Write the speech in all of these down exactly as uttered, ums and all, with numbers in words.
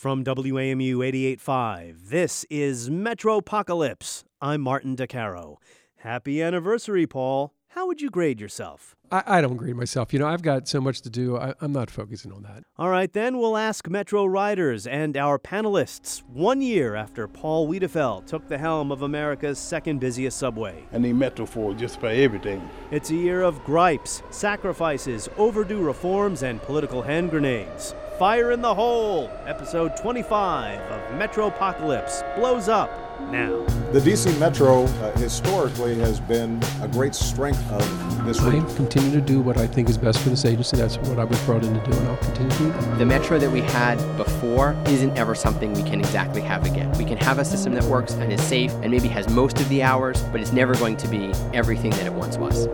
From W A M U eighty-eight point five, this is Metropocalypse. I'm Martin DeCaro. Happy anniversary, Paul. How would you grade yourself? I, I don't grade myself. You know, I've got so much to do. I, I'm not focusing on that. All right, then we'll ask Metro riders and our panelists one year after Paul Wiedefeld took the helm of America's second busiest subway. I need Metro for just for everything. It's a year of gripes, sacrifices, overdue reforms, and political hand grenades. Fire in the Hole, episode twenty-five of Metropocalypse blows up now. The D C Metro uh, historically has been a great strength of this I region. continue to do what I think is best for this agency. That's what I was brought in to do, and I'll continue to do that. The Metro that we had before isn't ever something we can exactly have again. We can have a system that works and is safe and maybe has most of the hours, but it's never going to be everything that it once was.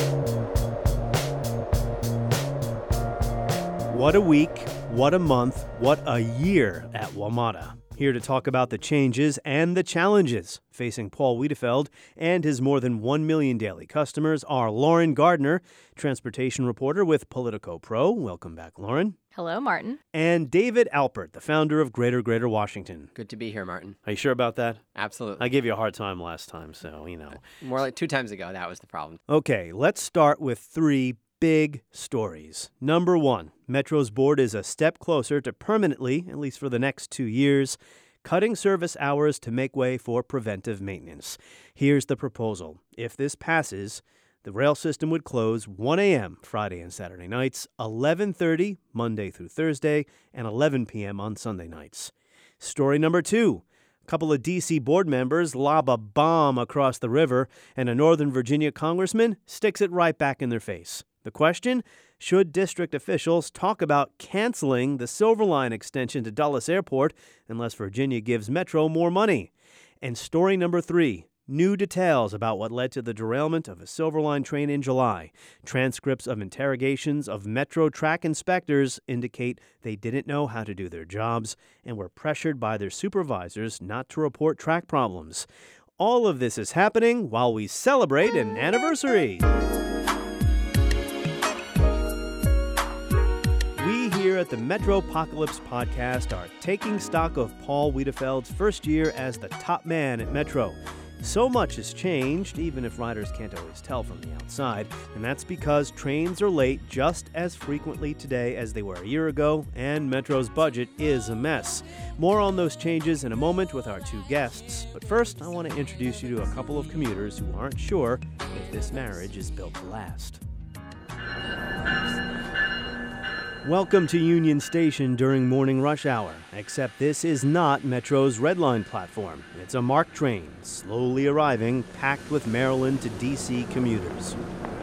What a week, what a month, what a year at WMATA. Here to talk about the changes and the challenges facing Paul Wiedefeld and his more than one million daily customers are Lauren Gardner, transportation reporter with Politico Pro. Welcome back, Lauren. Hello, Martin. And David Alpert, the founder of Greater Greater Washington. Good to be here, Martin. Are you sure about that? Absolutely. I gave you a hard time last time, so, you know. More like two times ago, that was the problem. Okay, let's start with three big stories. Number one, Metro's board is a step closer to permanently, at least for the next two years, cutting service hours to make way for preventive maintenance. Here's the proposal. If this passes, the rail system would close one a.m. Friday and Saturday nights, eleven thirty Monday through Thursday, and eleven p.m. on Sunday nights. Story number two. A couple of D C board members lob a bomb across the river, and a Northern Virginia congressman sticks it right back in their face. The question, should district officials talk about canceling the Silver Line extension to Dulles Airport unless Virginia gives Metro more money? And story number three, new details about what led to the derailment of a Silver Line train in July. Transcripts of interrogations of Metro track inspectors indicate they didn't know how to do their jobs and were pressured by their supervisors not to report track problems. All of this is happening while we celebrate an anniversary. Here at the Metropocalypse podcast are taking stock of Paul Wiedefeld's first year as the top man at Metro. So much has changed, even if riders can't always tell from the outside, and that's because trains are late just as frequently today as they were a year ago, and Metro's budget is a mess. More on those changes in a moment with our two guests, but first I want to introduce you to a couple of commuters who aren't sure if this marriage is built to last. Welcome to Union Station during morning rush hour, except this is not Metro's Red Line platform. It's a MARC train, slowly arriving, packed with Maryland to D C commuters.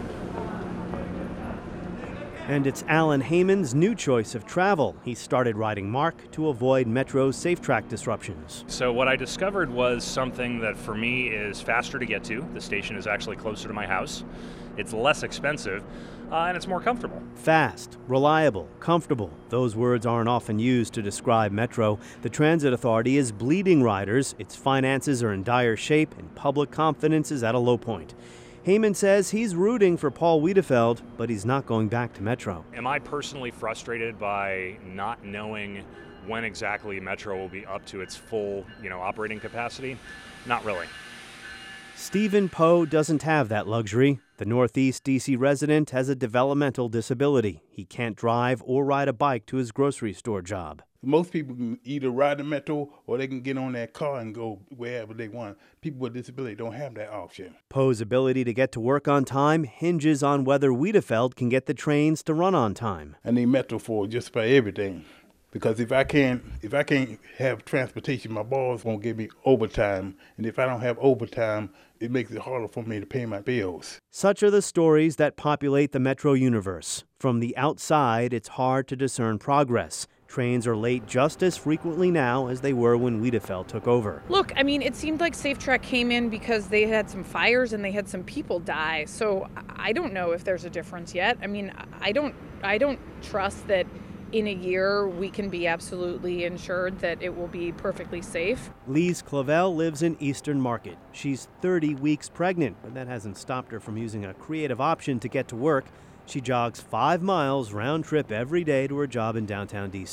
And it's Alan Heyman's new choice of travel. He started riding MARC to avoid Metro's safe track disruptions. So what I discovered was something that for me is faster to get to. The station is actually closer to my house. It's less expensive. Uh, and it's more comfortable. Fast, reliable, comfortable. Those words aren't often used to describe Metro. The Transit Authority is bleeding riders. Its finances are in dire shape, and public confidence is at a low point. Heyman says he's rooting for Paul Wiedefeld, but he's not going back to Metro. Am I personally frustrated by not knowing when exactly Metro will be up to its full, you know, operating capacity? Not really. Stephen Poe doesn't have that luxury. The Northeast D C resident has a developmental disability. He can't drive or ride a bike to his grocery store job. Most people can either ride the Metro or they can get on that car and go wherever they want. People with disability don't have that option. Poe's ability to get to work on time hinges on whether Wiedefeld can get the trains to run on time. I need Metro for just for everything. Because if I can't, if I can't have transportation, my boss won't give me overtime. And if I don't have overtime, it makes it harder for me to pay my bills. Such are the stories that populate the Metro universe. From the outside, it's hard to discern progress. Trains are late just as frequently now as they were when Wiedefeld took over. Look, I mean, it seemed like SafeTrack came in because they had some fires and they had some people die. So I don't know if there's a difference yet. I mean, I don't, I don't trust that in a year we can be absolutely ensured that it will be perfectly safe. Lise Clavel lives in Eastern Market. She's thirty weeks pregnant, but that hasn't stopped her from using a creative option to get to work. She jogs five miles round trip every day to her job in downtown D C.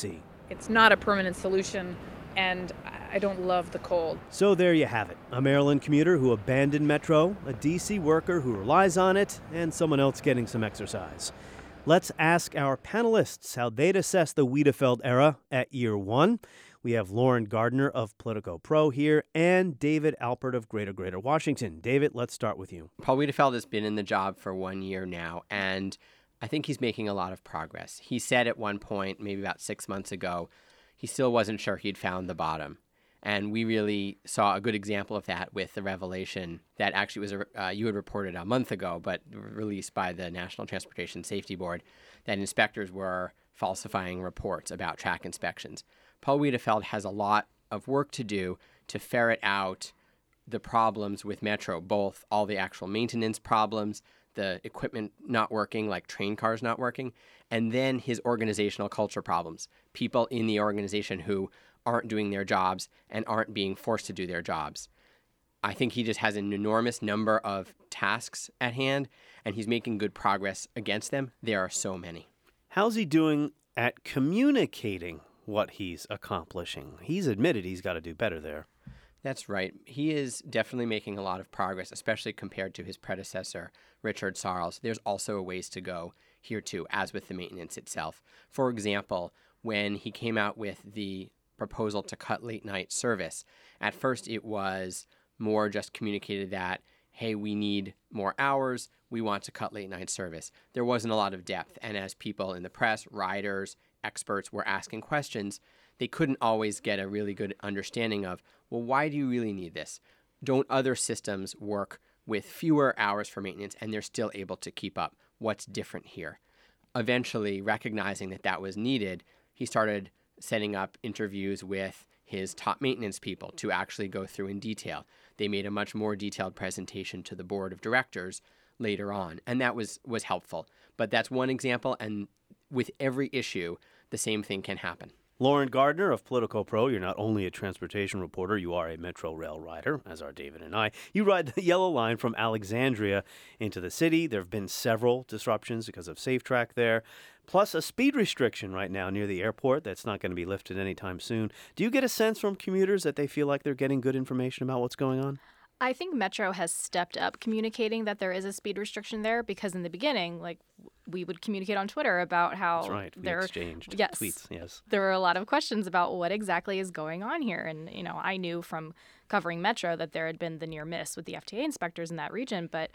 it's not a permanent solution, and I don't love the cold. So there you have it. A Maryland commuter who abandoned Metro, a D C worker who relies on it, and someone else getting some exercise. Let's ask our panelists how they'd assess the Wiedefeld era at year one. We have Lauren Gardner of Politico Pro here and David Alpert of Greater Greater Washington. David, let's start with you. Paul Wiedefeld has been in the job for one year now, and I think he's making a lot of progress. He said at one point, maybe about six months ago, he still wasn't sure he'd found the bottom. And we really saw a good example of that with the revelation that actually was, uh, you had reported a month ago, but released by the National Transportation Safety Board, that inspectors were falsifying reports about track inspections. Paul Wiedefeld has a lot of work to do to ferret out the problems with Metro, both all the actual maintenance problems, the equipment not working, like train cars not working, and then his organizational culture problems, people in the organization who aren't doing their jobs and aren't being forced to do their jobs. I think he just has an enormous number of tasks at hand, and he's making good progress against them. There are so many. How's he doing at communicating what he's accomplishing? He's admitted he's got to do better there. That's right. He is definitely making a lot of progress, especially compared to his predecessor, Richard Sarles. There's also a ways to go here, too, as with the maintenance itself. For example, when he came out with the proposal to cut late-night service, at first it was more just communicated that, hey, we need more hours, we want to cut late-night service. There wasn't a lot of depth, and as people in the press, riders, experts were asking questions, they couldn't always get a really good understanding of, well, why do you really need this? Don't other systems work with fewer hours for maintenance and they're still able to keep up? What's different here? Eventually, recognizing that that was needed, he started setting up interviews with his top maintenance people to actually go through in detail. They made a much more detailed presentation to the board of directors later on, and that was, was helpful. But that's one example, and with every issue, the same thing can happen. Lauren Gardner of Politico Pro, you're not only a transportation reporter, you are a Metro Rail rider, as are David and I. You ride the yellow line from Alexandria into the city. There have been several disruptions because of SafeTrack there, plus a speed restriction right now near the airport that's not going to be lifted anytime soon. Do you get a sense from commuters that they feel like they're getting good information about what's going on? I think Metro has stepped up communicating that there is a speed restriction there, because in the beginning, like, we would communicate on Twitter about how That's right. We there exchanged yes, tweets. Yes, there were a lot of questions about what exactly is going on here. And, you know, I knew from covering Metro that there had been the near miss with the F T A inspectors in that region, but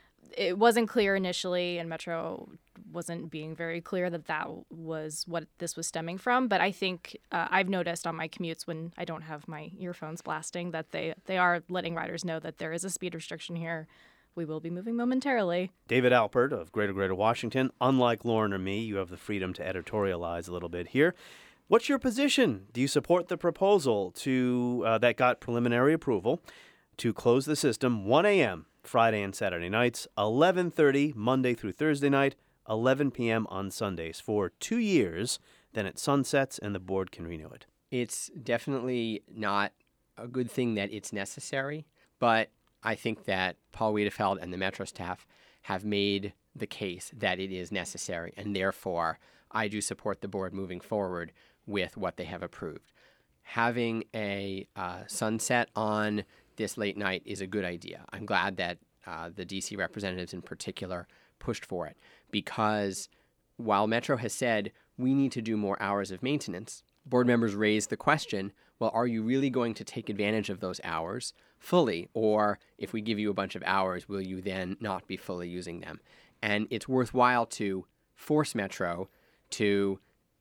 it wasn't clear initially, and Metro wasn't being very clear that that was what this was stemming from. But I think uh, I've noticed on my commutes when I don't have my earphones blasting that they, they are letting riders know that there is a speed restriction here. We will be moving momentarily. David Alpert of Greater Greater Washington. Unlike Lauren or me, you have the freedom to editorialize a little bit here. What's your position? Do you support the proposal to uh, that got preliminary approval to close the system one a.m. Friday and Saturday nights, eleven thirty Monday through Thursday night, eleven p.m. on Sundays for two years? Then it sunsets and the board can renew it. It's definitely not a good thing that it's necessary, but I think that Paul Wiedefeld and the Metro staff have made the case that it is necessary, and therefore I do support the board moving forward with what they have approved. Having a uh, sunset on this late night is a good idea. I'm glad that uh, the D C representatives in particular pushed for it, because while Metro has said we need to do more hours of maintenance, board members raised the question, well, are you really going to take advantage of those hours fully? Or if we give you a bunch of hours, will you then not be fully using them? And it's worthwhile to force Metro to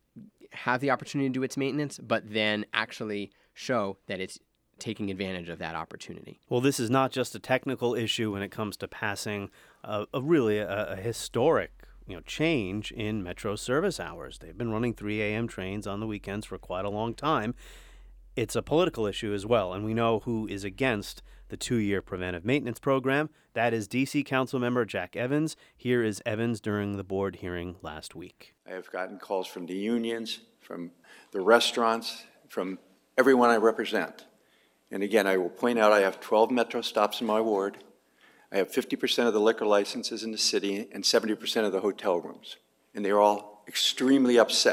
have the opportunity to do its maintenance, but then actually show that it's taking advantage of that opportunity. Well, this is not just a technical issue when it comes to passing a, a really a, a historic you know, change in Metro service hours. They've been running three a.m. trains on the weekends for quite a long time. It's a political issue as well, and we know who is against the two-year preventive maintenance program. That is D C Council member Jack Evans. Here is Evans during the board hearing last week. I have gotten calls from the unions, from the restaurants, from everyone I represent. And again, I will point out I have twelve Metro stops in my ward. I have fifty percent of the liquor licenses in the city and seventy percent of the hotel rooms. And they're all extremely upset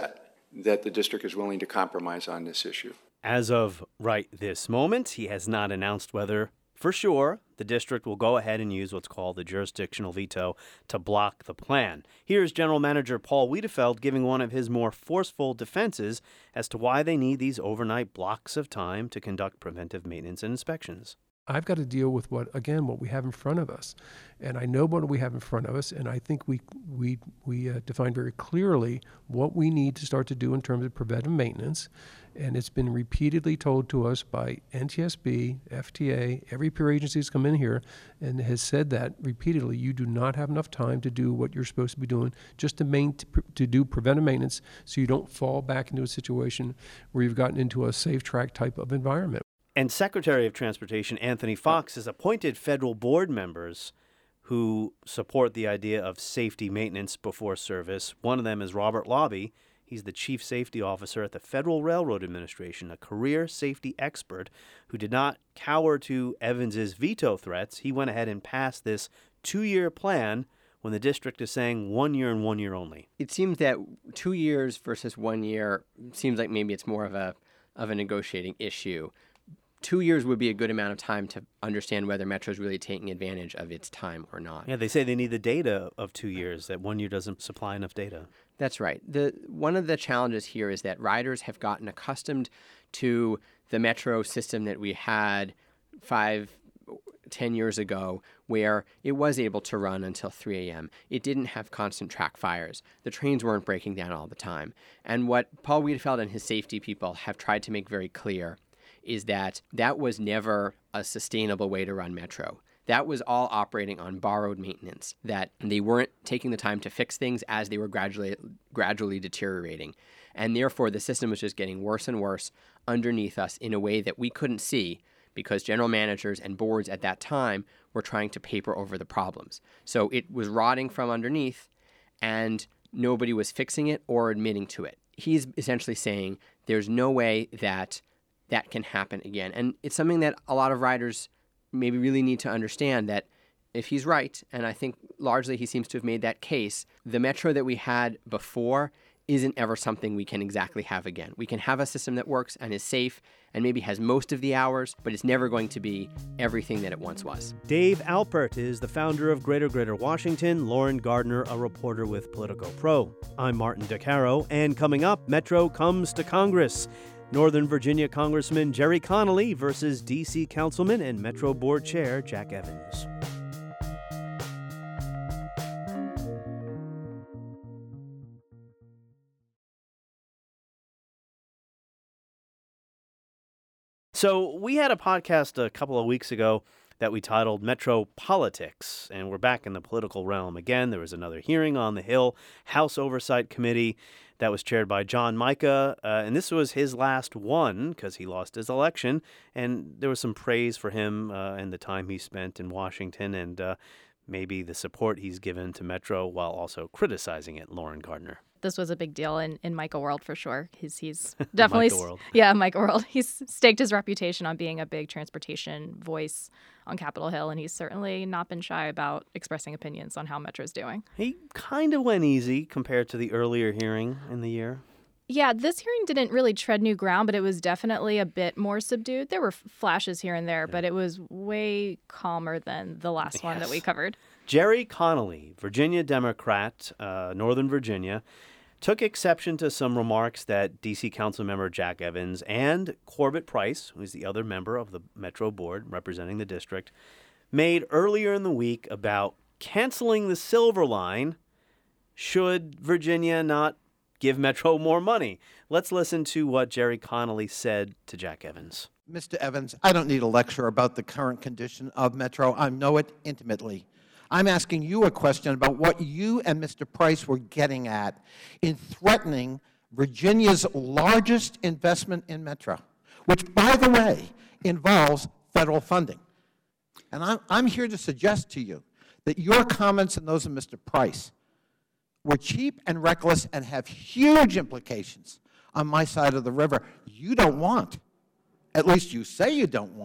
that the district is willing to compromise on this issue. As of right this moment, he has not announced whether, for sure, the district will go ahead and use what's called the jurisdictional veto to block the plan. Here's General Manager Paul Wiedefeld giving one of his more forceful defenses as to why they need these overnight blocks of time to conduct preventive maintenance and inspections. I've got to deal with what, again, what we have in front of us. And I know what we have in front of us, and I think we we we uh, define very clearly what we need to start to do in terms of preventive maintenance. And it's been repeatedly told to us by N T S B, F T A, every peer agency has come in here and has said that repeatedly. You do not have enough time to do what you're supposed to be doing just to main, to do preventive maintenance so you don't fall back into a situation where you've gotten into a safe track type of environment. And Secretary of Transportation Anthony Foxx has appointed federal board members who support the idea of safety maintenance before service. One of them is Robert Lobby. He's the chief safety officer at the Federal Railroad Administration, a career safety expert who did not cower to Evans's veto threats. He went ahead and passed this two-year plan when the district is saying one year and one year only. It seems that two years versus one year seems like maybe it's more of a of a negotiating issue. Two years would be a good amount of time to understand whether Metro is really taking advantage of its time or not. Yeah, they say they need the data of two years, that one year doesn't supply enough data. That's right. The one of the challenges here is that riders have gotten accustomed to the Metro system that we had five, ten years ago, where it was able to run until three a.m. It didn't have constant track fires. The trains weren't breaking down all the time. And what Paul Wiedefeld and his safety people have tried to make very clear is that that was never a sustainable way to run Metro. That was all operating on borrowed maintenance, that they weren't taking the time to fix things as they were gradually gradually deteriorating. And therefore, the system was just getting worse and worse underneath us in a way that we couldn't see because general managers and boards at that time were trying to paper over the problems. So it was rotting from underneath, and nobody was fixing it or admitting to it. He's essentially saying there's no way that that can happen again. And it's something that a lot of riders maybe really need to understand, that if he's right, and I think largely he seems to have made that case, the Metro that we had before isn't ever something we can exactly have again. We can have a system that works and is safe and maybe has most of the hours, but it's never going to be everything that it once was. Dave Alpert is the founder of Greater Greater Washington, Lauren Gardner, a reporter with Politico Pro. I'm Martin DeCaro, and coming up, Metro comes to Congress. Northern Virginia Congressman Gerry Connolly versus D C Councilman and Metro Board Chair Jack Evans. So we had a podcast a couple of weeks ago that we titled Metro Politics, and we're back in the political realm again. There was another hearing on the Hill House Oversight Committee that was chaired by John Mica, uh, and this was his last one because he lost his election, and there was some praise for him uh, and the time he spent in Washington and uh, maybe the support he's given to Metro while also criticizing it, Lauren Gardner. This was a big deal in, in Mica world for sure. He's he's definitely Mica world. Yeah, Mica world. He's staked his reputation on being a big transportation voice on Capitol Hill, and he's certainly not been shy about expressing opinions on how Metro's doing. He kind of went easy compared to the earlier hearing in the year. Yeah, this hearing didn't really tread new ground, but it was definitely a bit more subdued. There were flashes here and there, yeah. but it was way calmer than the last yes. one that we covered. Gerry Connolly, Virginia Democrat, uh, Northern Virginia, took exception to some remarks that D C Councilmember Jack Evans and Corbett Price, who's the other member of the Metro Board representing the district, made earlier in the week about canceling the Silver Line should Virginia not give Metro more money. Let's listen to what Gerry Connolly said to Jack Evans. Mister Evans, I don't need a lecture about the current condition of Metro. I know it intimately. I'm asking you a question about what you and Mister Price were getting at in threatening Virginia's largest investment in Metro, which, by the way, involves federal funding. And I'm, I'm here to suggest to you that your comments and those of Mister Price were cheap and reckless and have huge implications on my side of the river you don't want. At least you say you don't want.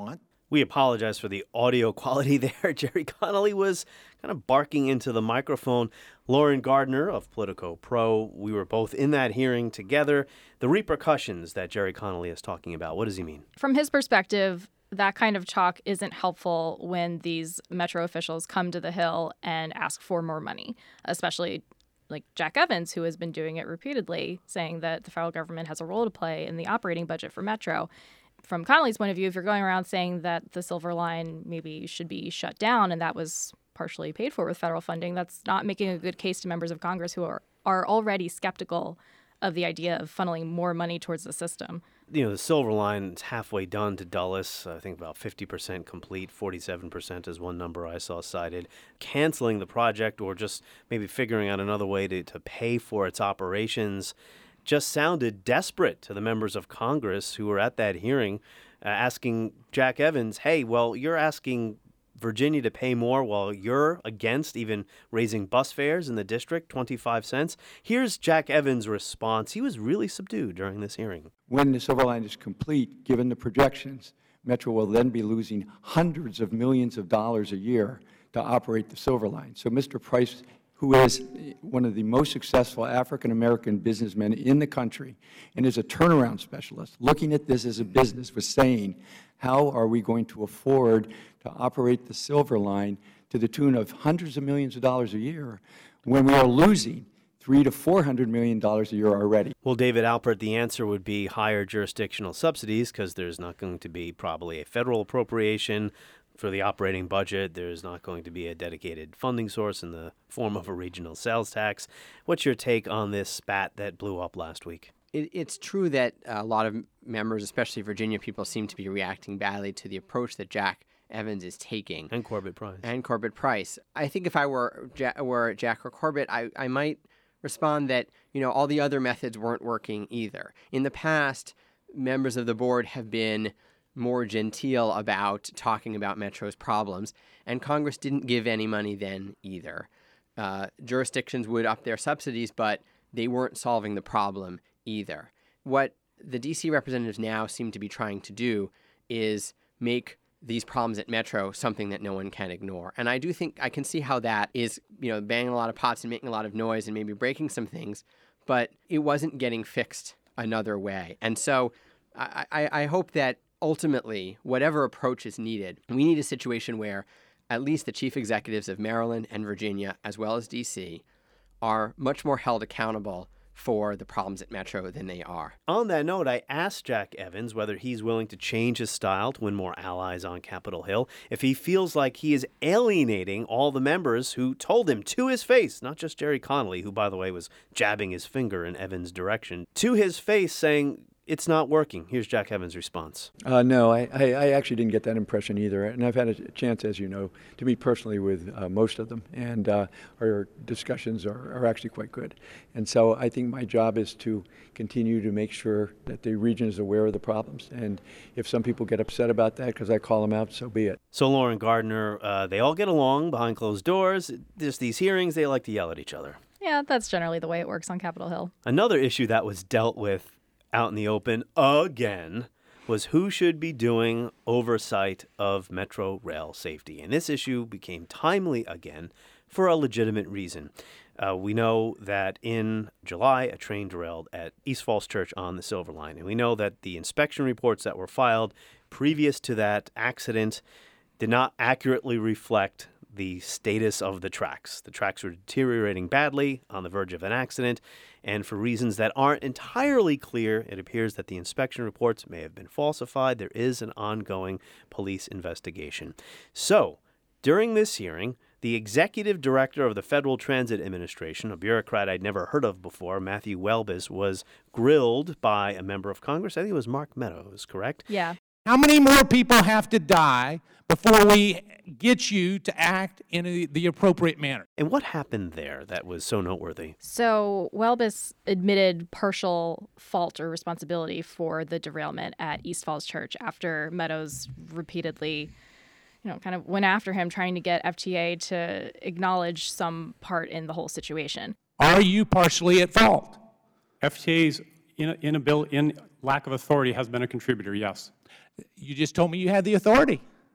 We apologize for the audio quality there. Gerry Connolly was kind of barking into the microphone. Lauren Gardner of Politico Pro, we were both in that hearing together. The repercussions that Gerry Connolly is talking about, what does he mean? From his perspective, that kind of talk isn't helpful when these Metro officials come to the Hill and ask for more money, especially like Jack Evans, who has been doing it repeatedly, saying that the federal government has a role to play in the operating budget for Metro. From Connolly's point of view, if you're going around saying that the Silver Line maybe should be shut down and that was partially paid for with federal funding, that's not making a good case to members of Congress who are, are already skeptical of the idea of funneling more money towards the system. You know, the Silver Line is halfway done to Dulles, I think about fifty percent complete, forty-seven percent is one number I saw cited. Canceling the project or just maybe figuring out another way to, to pay for its operations just sounded desperate to the members of Congress who were at that hearing, uh, asking Jack Evans, hey, well, you're asking Virginia to pay more while you're against even raising bus fares in the district, twenty-five cents. Here's Jack Evans' response. He was really subdued during this hearing. When the Silver Line is complete, given the projections, Metro will then be losing hundreds of millions of dollars a year to operate the Silver Line. So Mister Price, who is one of the most successful African-American businessmen in the country and is a turnaround specialist, looking at this as a business, was saying, how are we going to afford to operate the Silver Line to the tune of hundreds of millions of dollars a year when we are losing three to four hundred million dollars a year already? Well, David Alpert, the answer would be higher jurisdictional subsidies because there's not going to be probably a federal appropriation for the operating budget. There's not going to be a dedicated funding source in the form of a regional sales tax. What's your take on this spat that blew up last week? It, it's true that a lot of members, especially Virginia people, seem to be reacting badly to the approach that Jack Evans is taking. And Corbett Price. And Corbett Price. I think if I were, ja- were Jack or Corbett, I, I might respond that, you know, all the other methods weren't working either. In the past, members of the board have been more genteel about talking about Metro's problems, and Congress didn't give any money then either. Uh, jurisdictions would up their subsidies, but they weren't solving the problem either. What the D C representatives now seem to be trying to do is make these problems at Metro something that no one can ignore. And I do think I can see how that is, you know, banging a lot of pots and making a lot of noise and maybe breaking some things, but it wasn't getting fixed another way. And so I, I, I hope that ultimately, whatever approach is needed, we need a situation where at least the chief executives of Maryland and Virginia, as well as D C, are much more held accountable for the problems at Metro than they are. On that note, I asked Jack Evans whether he's willing to change his style to win more allies on Capitol Hill, if he feels like he is alienating all the members who told him to his face, not just Gerry Connolly, who, by the way, was jabbing his finger in Evans' direction, to his face saying, it's not working. Here's Jack Evans' response. Uh, no, I, I, I actually didn't get that impression either. And I've had a chance, as you know, to meet personally with uh, most of them. And uh, our discussions are, are actually quite good. And so I think my job is to continue to make sure that the region is aware of the problems. And if some people get upset about that because I call them out, so be it. So Lauren Gardner, uh, they all get along behind closed doors. There's these hearings, they like to yell at each other. Yeah, that's generally the way it works on Capitol Hill. Another issue that was dealt with out in the open again was who should be doing oversight of Metro rail safety. And this issue became timely again for a legitimate reason. Uh, we know that in July, a train derailed at East Falls Church on the Silver Line. And we know that the inspection reports that were filed previous to that accident did not accurately reflect the status of the tracks. The tracks were deteriorating badly, on the verge of an accident, and for reasons that aren't entirely clear, it appears that the inspection reports may have been falsified. There is an ongoing police investigation. So, during this hearing, the executive director of the Federal Transit Administration, a bureaucrat I'd never heard of before, Matthew Welbis, was grilled by a member of Congress. I think it was Mark Meadows, correct? Yeah. How many more people have to die before we get you to act in a, the appropriate manner? And what happened there that was so noteworthy? So Welbis admitted partial fault or responsibility for the derailment at East Falls Church after Meadows repeatedly, you know, kind of went after him, trying to get F T A to acknowledge some part in the whole situation. Are you partially at fault? F T A's inability, in lack of authority has been a contributor, yes. You just told me you had the authority.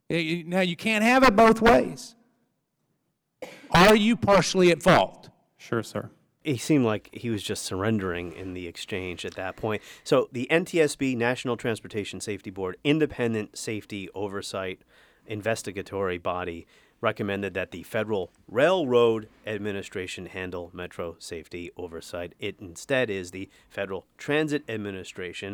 Now, you can't have it both ways. Are you partially at fault? Sure, sir. He seemed like he was just surrendering in the exchange at that point. So the N T S B, National Transportation Safety Board, independent safety oversight investigatory body, recommended that the Federal Railroad Administration handle Metro safety oversight. It instead is the Federal Transit Administration.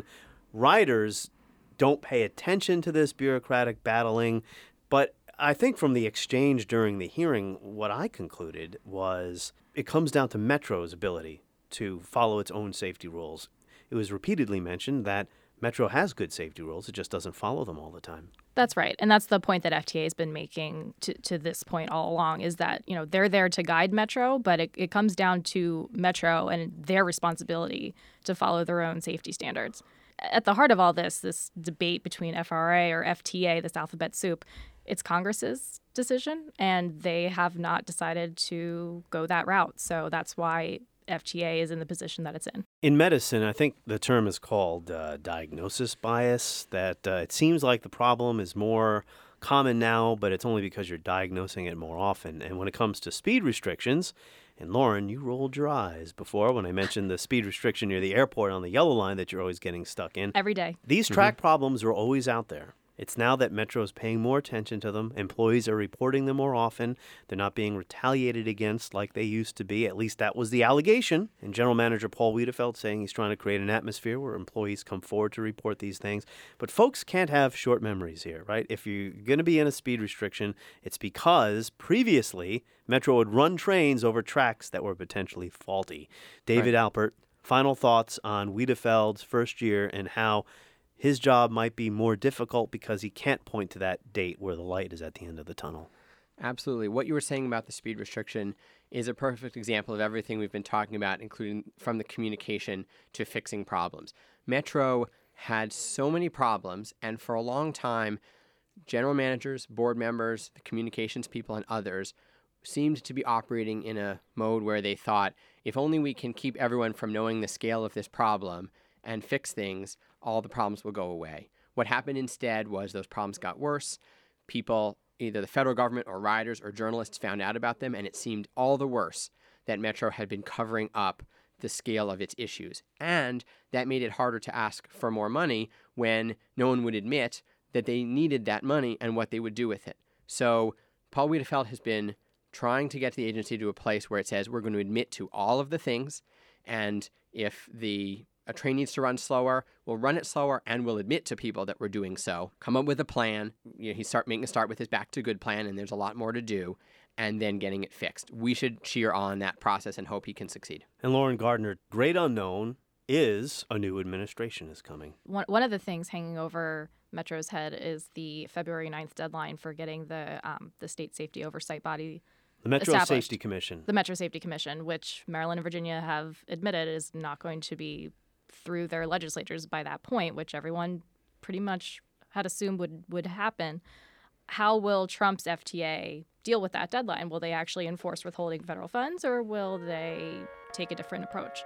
Riders don't pay attention to this bureaucratic battling, but I think from the exchange during the hearing, what I concluded was it comes down to Metro's ability to follow its own safety rules. It was repeatedly mentioned that Metro has good safety rules. It just doesn't follow them all the time. That's right. And that's the point that F T A has been making to, to this point all along, is that, you know, they're there to guide Metro, but it, it comes down to Metro and their responsibility to follow their own safety standards. At the heart of all this, this debate between F R A or F T A, this alphabet soup, it's Congress's decision, and they have not decided to go that route. So that's why F T A is in the position that it's in. In medicine, I think the term is called uh, diagnosis bias, that uh, it seems like the problem is more common now, but it's only because you're diagnosing it more often. And when it comes to speed restrictions, and Lauren, you rolled your eyes before when I mentioned the speed restriction near the airport on the yellow line that you're always getting stuck in. Every day. These track mm-hmm. problems are always out there. It's now that Metro is paying more attention to them. Employees are reporting them more often. They're not being retaliated against like they used to be. At least that was the allegation. And General Manager Paul Wiedefeld saying he's trying to create an atmosphere where employees come forward to report these things. But folks can't have short memories here, right? If you're going to be in a speed restriction, it's because previously Metro would run trains over tracks that were potentially faulty. David right. Alpert, final thoughts on Wiedefeld's first year and how his job might be more difficult because he can't point to that date where the light is at the end of the tunnel. Absolutely. What you were saying about the speed restriction is a perfect example of everything we've been talking about, including from the communication to fixing problems. Metro had so many problems, and for a long time, general managers, board members, the communications people, and others seemed to be operating in a mode where they thought, if only we can keep everyone from knowing the scale of this problem and fix things, all the problems will go away. What happened instead was those problems got worse. People, either the federal government or riders or journalists, found out about them, and it seemed all the worse that Metro had been covering up the scale of its issues. And that made it harder to ask for more money when no one would admit that they needed that money and what they would do with it. So Paul Wiedefeld has been trying to get the agency to a place where it says we're going to admit to all of the things, and if the a train needs to run slower, we'll run it slower, and we'll admit to people that we're doing so. Come up with a plan. You know, he's start making a start with his Back to Good plan, and there's a lot more to do, and then getting it fixed. We should cheer on that process and hope he can succeed. And Lauren Gardner, great unknown is a new administration is coming. One, one of the things hanging over Metro's head is the February ninth deadline for getting the um, the state safety oversight body The Metro Safety Commission. The Metro Safety Commission, which Maryland and Virginia have admitted is not going to be through their legislatures by that point, which everyone pretty much had assumed would, would happen. How will Trump's F T A deal with that deadline? Will they actually enforce withholding federal funds, or will they take a different approach?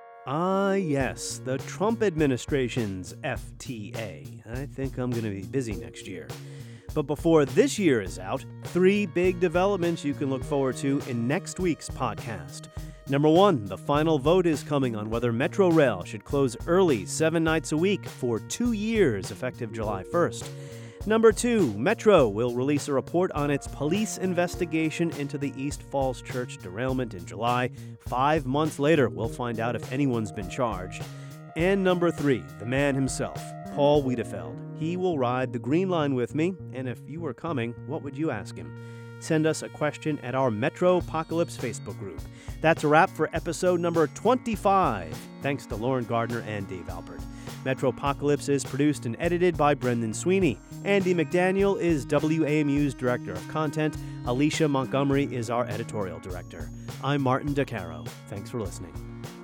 Ah, yes, the Trump administration's F T A. I think I'm going to be busy next year. But before this year is out, three big developments you can look forward to in next week's podcast. Number one, the final vote is coming on whether Metro Rail should close early seven nights a week for two years, effective July first. Number two, Metro will release a report on its police investigation into the East Falls Church derailment in July. Five months later, we'll find out if anyone's been charged. And number three, the man himself, Paul Wiedefeld. He will ride the Green Line with me, and if you were coming, what would you ask him? Send us a question at our Metropocalypse Facebook group. That's a wrap for episode number twenty-five. Thanks to Lauren Gardner and Dave Alpert. Metropocalypse is produced and edited by Brendan Sweeney. Andy McDaniel is W A M U's Director of Content. Alicia Montgomery is our Editorial Director. I'm Martin DeCaro. Thanks for listening.